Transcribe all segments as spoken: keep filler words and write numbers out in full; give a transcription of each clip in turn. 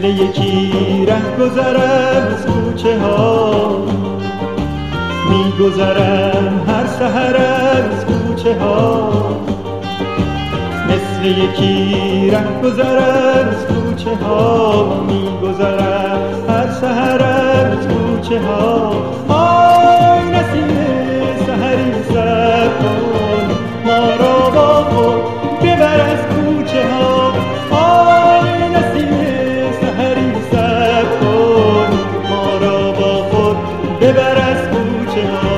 یکی ره گذرم از کوچه ها، می گذرم هر سحر از کوچه ها. مثل یکی ره گذرم از کوچه ها، می گذرم هر سحر از کوچه ها. آی نسیم سحری سر کن ما را با خود ببر از کوچه ها. آی نسیم سحری سر کن ما را با خود ببر از کوچه ها.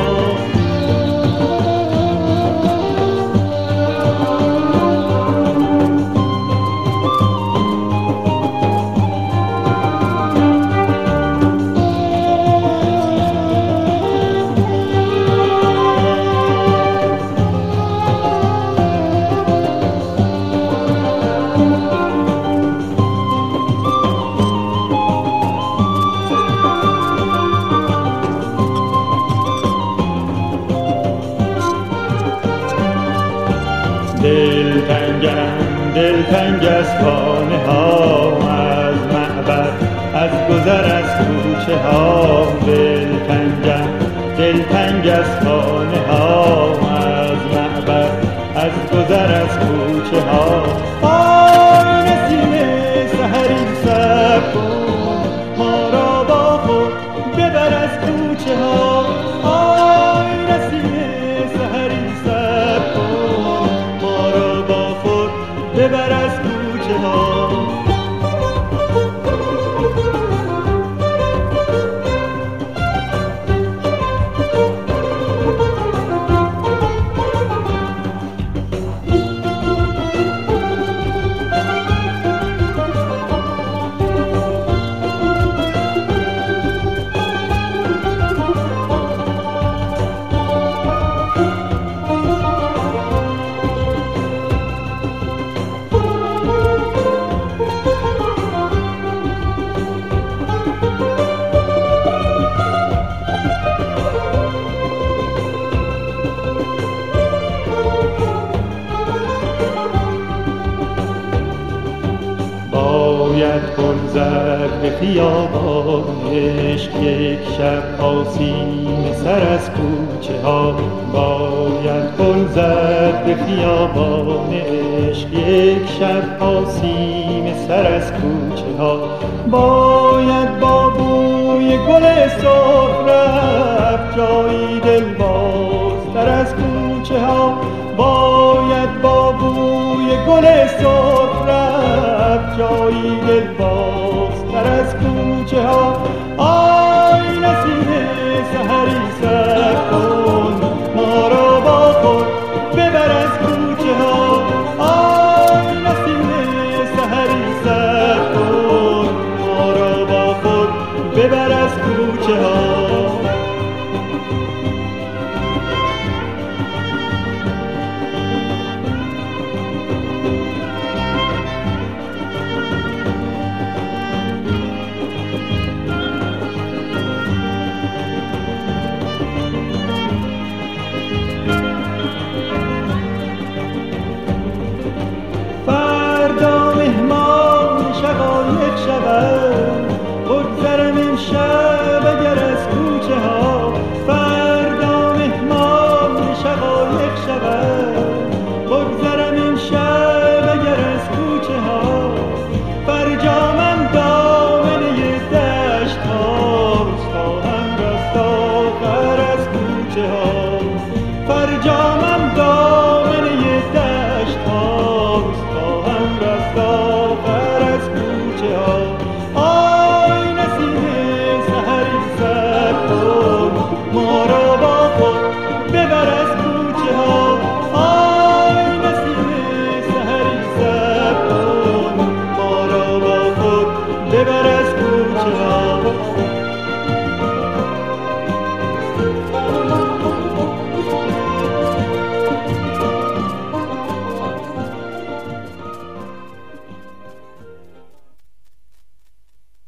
دلتنگم دلتنگ از خانه ها، از معبر از گذر از کوچه ها. دلتنگم دلتنگ از خانه ها، از معبر از گذر از کوچه ها. آی نسیم سحری سر کن ما را با خود ببر از کوچه ها. آی نسیم سحری سر کن ما را با خود ببر از کوچه ها. باید گل زد به خیابان عشق یک شب آسیم سر از کوچه ها. باید گل زد به خیابان عشق یک شب آسیم سر از کوچه ها. باید با بوی گل سرخ رفت جایی دلبازتر از کوچه ها. باید با بوی گل سرخ رفت جایی دلبازتر از کوچه ها. آی نسیم سحری سر کن ما را با خود ببر از کوچه ها. آی نسیم سحری سر کن ما را با خود ببر از کوچه ها. فردا مهمان شقایق شود بگذرم این شب اگر از کوچه ها. فردا مهمان شقایق شود بگذرم این شب اگر از کوچه ها. فرجامم دامنه دشت هاست خواهم رفت آخر از کوچه ها. فرجامم دامنه دشت هاست خواهم رفت آخر از کوچه ها. آی نسیم سحری سر کن ما را با خود ببر از کوچه ها. آی نسیم سحری سر کن ما را با خود ببر از کوچه ها.